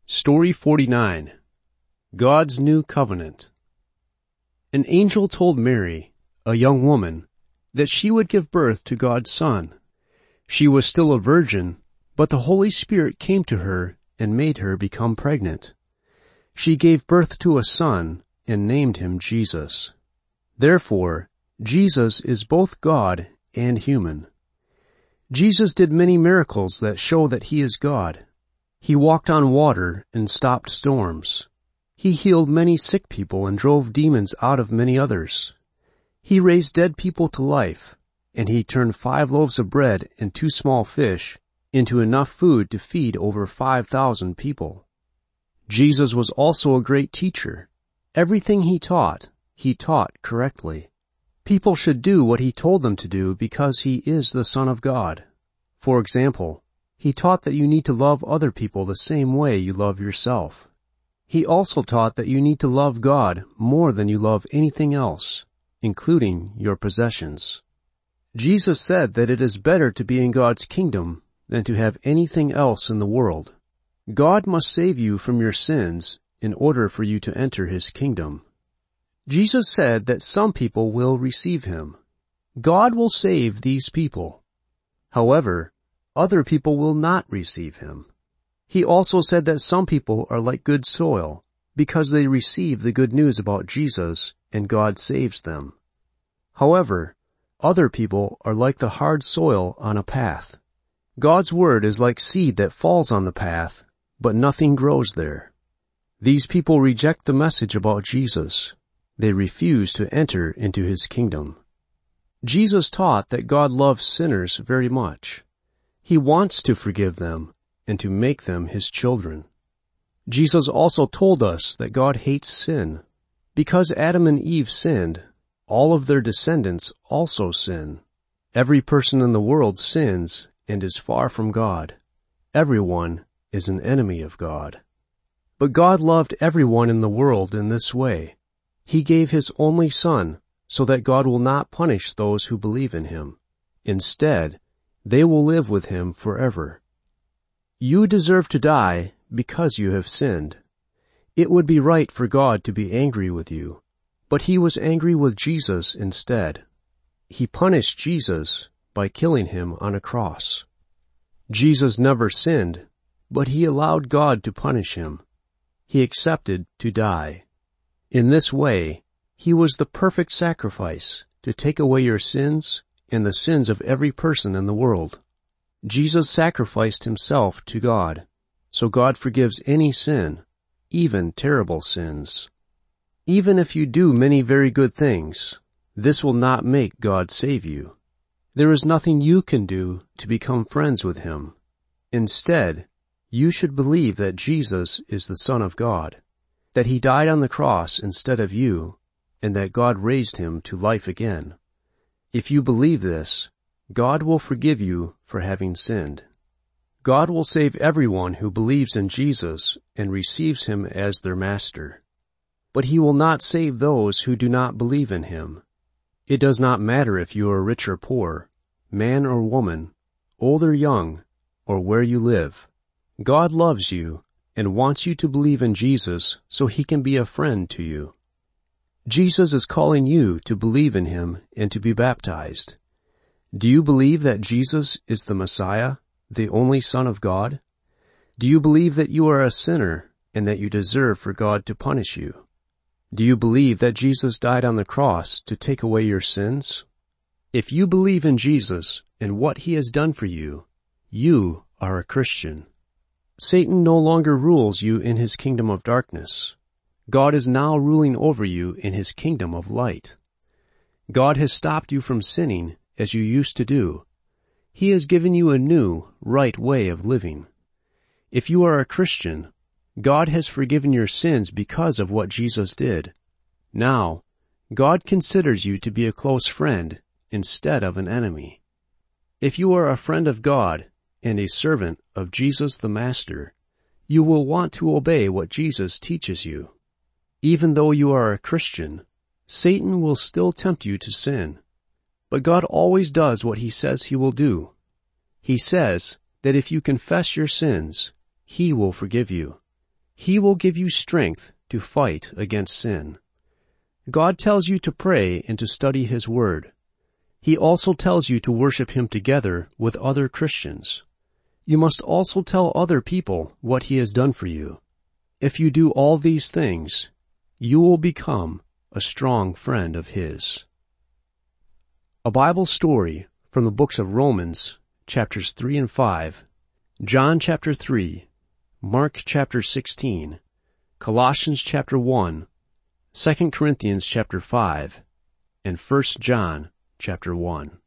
Story 49. God's New Covenant. An angel told Mary, a young woman, that she would give birth to God's Son. She was still a virgin, but the Holy Spirit came to her and made her become pregnant. She gave birth to a son and named him Jesus. Therefore, Jesus is both God and human. Jesus did many miracles that show that he is God. He walked on water and stopped storms. He healed many sick people and drove demons out of many others. He raised dead people to life, and he turned 5 loaves of bread and 2 small fish into enough food to feed over 5,000 people. Jesus was also a great teacher. Everything he taught correctly. People should do what he told them to do because he is the Son of God. For example, he taught that you need to love other people the same way you love yourself. He also taught that you need to love God more than you love anything else, including your possessions. Jesus said that it is better to be in God's kingdom than to have anything else in the world. God must save you from your sins in order for you to enter his kingdom. Jesus said that some people will receive him. God will save these people. However, other people will not receive him. He also said that some people are like good soil because they receive the good news about Jesus and God saves them. However, other people are like the hard soil on a path. God's word is like seed that falls on the path, but nothing grows there. These people reject the message about Jesus. They refuse to enter into his kingdom. Jesus taught that God loves sinners very much. He wants to forgive them and to make them his children. Jesus also told us that God hates sin. Because Adam and Eve sinned, all of their descendants also sin. Every person in the world sins and is far from God. Everyone is an enemy of God. But God loved everyone in the world in this way. He gave his only Son so that God will not punish those who believe in him. Instead, they will live with him forever. You deserve to die because you have sinned. It would be right for God to be angry with you, but he was angry with Jesus instead. He punished Jesus by killing him on a cross. Jesus never sinned, but he allowed God to punish him. He accepted to die. In this way, he was the perfect sacrifice to take away your sins and the sins of every person in the world. Jesus sacrificed himself to God, so God forgives any sin, even terrible sins. Even if you do many very good things, this will not make God save you. There is nothing you can do to become friends with him. Instead, you should believe that Jesus is the Son of God, that he died on the cross instead of you, and that God raised him to life again. If you believe this, God will forgive you for having sinned. God will save everyone who believes in Jesus and receives him as their master. But he will not save those who do not believe in him. It does not matter if you are rich or poor, man or woman, old or young, or where you live. God loves you and wants you to believe in Jesus so he can be a friend to you. Jesus is calling you to believe in him and to be baptized. Do you believe that Jesus is the Messiah, the only Son of God? Do you believe that you are a sinner and that you deserve for God to punish you? Do you believe that Jesus died on the cross to take away your sins? If you believe in Jesus and what he has done for you, you are a Christian. Satan no longer rules you in his kingdom of darkness. God is now ruling over you in his kingdom of light. God has stopped you from sinning as you used to do. He has given you a new, right way of living. If you are a Christian, God has forgiven your sins because of what Jesus did. Now, God considers you to be a close friend instead of an enemy. If you are a friend of God and a servant of Jesus the Master, you will want to obey what Jesus teaches you. Even though you are a Christian, Satan will still tempt you to sin. But God always does what he says he will do. He says that if you confess your sins, he will forgive you. He will give you strength to fight against sin. God tells you to pray and to study His Word. He also tells you to worship Him together with other Christians. You must also tell other people what He has done for you. If you do all these things, you will become a strong friend of His. A Bible story from the books of Romans, chapters 3 and 5, John chapter 3, Mark chapter 16, Colossians chapter 1, 2 Corinthians chapter 5, and 1 John chapter 1.